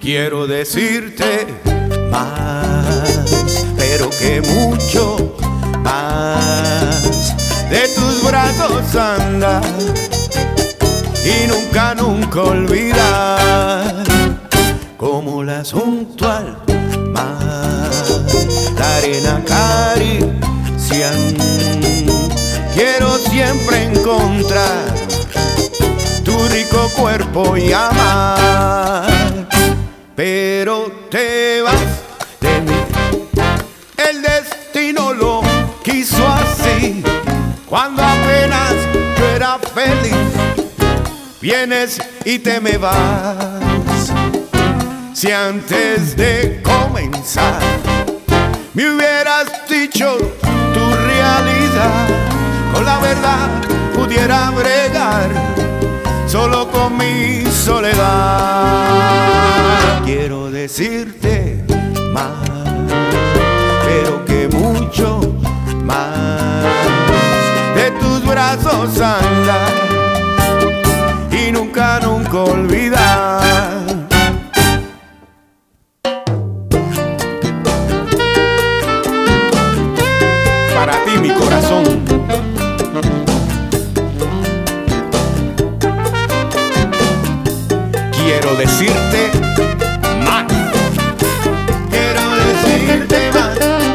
Quiero decirte más, pero que mucho más. De tus brazos andar y nunca, nunca olvidar. Como las junto al mar, la arena acarician. Quiero siempre encontrar tu rico cuerpo y amar. Pero te vas de mí, el destino lo quiso así. Cuando apenas yo era feliz, vienes y te me vas. Si antes de comenzar me hubieras dicho tu realidad, con la verdad pudiera bregar solo con mi soledad. Quiero decirte más, pero que mucho más. De tus brazos andar y nunca, nunca olvidar. Para ti, mi corazón. Quiero decirte más. Quiero decirte más.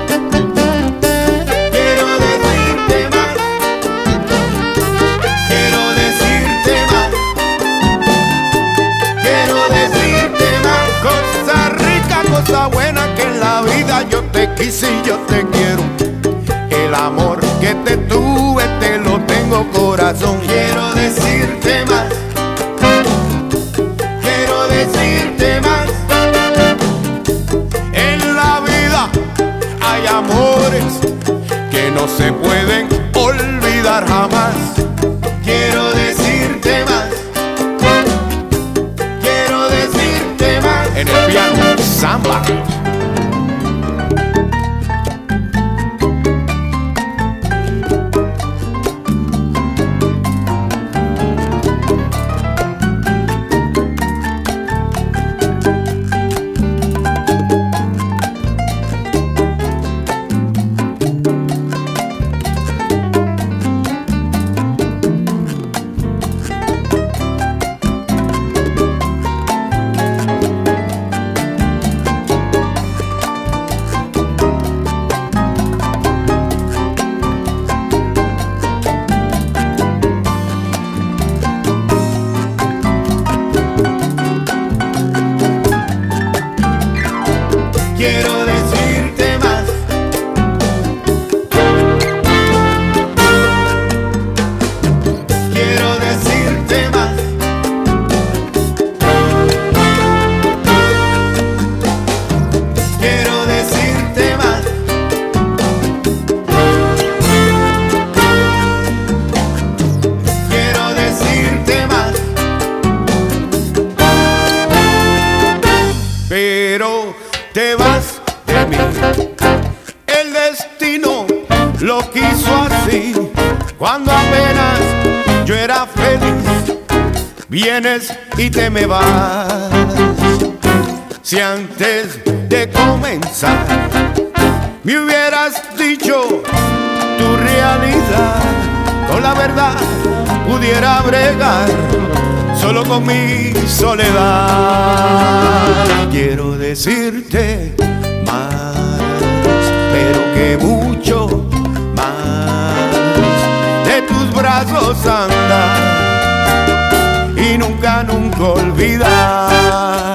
Quiero decirte más. Quiero decirte más. Quiero decirte más. Cosa rica, cosa buena, que en la vida yo te quise y yo te quiero. El amor que te tuve te lo tengo, corazón. Quiero decirte más. Quiero decirte más. En la vida hay amores que no se pueden olvidar jamás. Quiero decirte más. Quiero decirte más. En el piano, samba. Quiero decirte más. Quiero decirte más. Quiero decirte más. Quiero decirte más. Pero te vas de mí, el destino lo quiso así. Cuando apenas yo era feliz, vienes y te me vas. Si antes de comenzar me hubieras dicho tu realidad, con la verdad pudiera bregar solo con mi soledad. Quiero decirte más, pero que mucho más. De tus brazos andar y nunca, nunca olvidar.